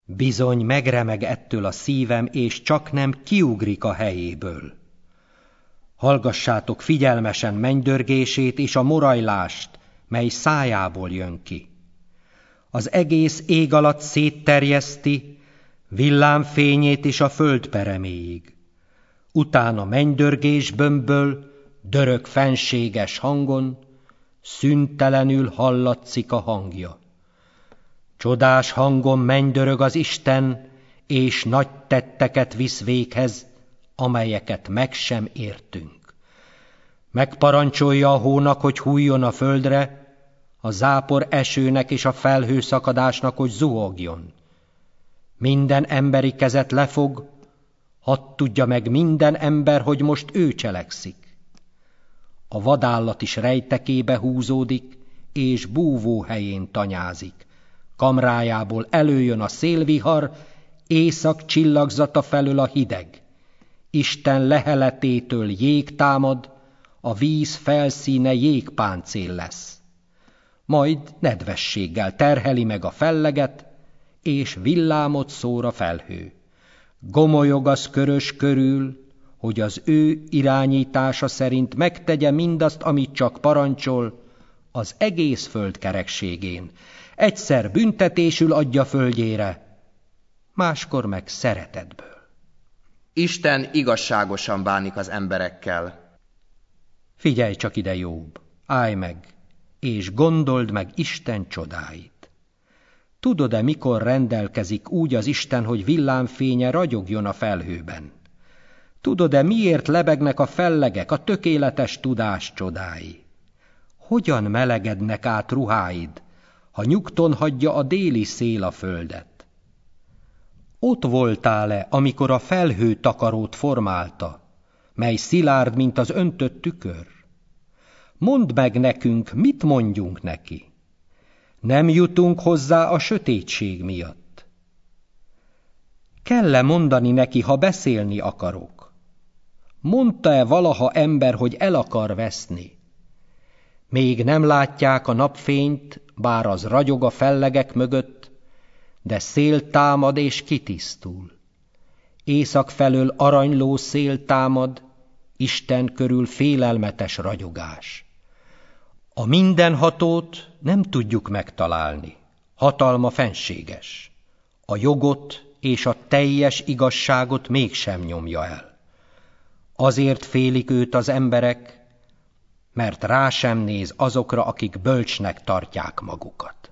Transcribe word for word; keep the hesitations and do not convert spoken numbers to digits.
Bizony megremeg ettől a szívem, és csak nem kiugrik a helyéből. Hallgassátok figyelmesen mennydörgését és a morajlást, mely szájából jön ki. Az egész ég alatt szétterjeszti villámfényét is a föld pereméig. Utána mennydörgés bömböl, dörög fenséges hangon, szüntelenül hallatszik a hangja. Csodás hangon mennydörög az Isten, és nagy tetteket visz véghez, amelyeket meg sem értünk. Megparancsolja a hónak, hogy hújjon a földre, a zápor esőnek és a felhőszakadásnak, hogy zuhogjon. Minden emberi kezet lefog, hadd tudja meg minden ember, hogy most ő cselekszik. A vadállat is rejtekébe húzódik, és búvó helyén tanyázik. Kamrájából előjön a szélvihar, észak csillagzata felől a hideg. Isten leheletétől jég támad, a víz felszíne jégpáncél lesz. Majd nedvességgel terheli meg a felleget, és villámot szór a felhő. Gomolyog az körös körül, hogy az ő irányítása szerint megtegye mindazt, amit csak parancsol, az egész föld kerekségén. Egyszer büntetésül adja földjére, máskor meg szeretetből. Isten igazságosan bánik az emberekkel. Figyelj csak ide, Jobb, állj meg, és gondold meg Isten csodáit. Tudod-e, mikor rendelkezik úgy az Isten, hogy villámfénye ragyogjon a felhőben? Tudod-e, miért lebegnek a fellegek, a tökéletes tudás csodái? Hogyan melegednek át ruháid, ha nyugton hagyja a déli szél a földet? Ott voltál-e, amikor a felhő takarót formálta, mely szilárd, mint az öntött tükör? Mondd meg nekünk, mit mondjunk neki. Nem jutunk hozzá a sötétség miatt. Kell-e mondani neki, ha beszélni akarok? Mondta-e valaha ember, hogy el akar veszni? Még nem látják a napfényt, bár az ragyog a fellegek mögött, de szél támad és kitisztul. Észak felől aranyló szél támad, Isten körül félelmetes ragyogás. A mindenhatót nem tudjuk megtalálni, hatalma fenséges. A jogot és a teljes igazságot mégsem nyomja el. Azért félik őt az emberek, mert rá sem néz azokra, akik bölcsnek tartják magukat.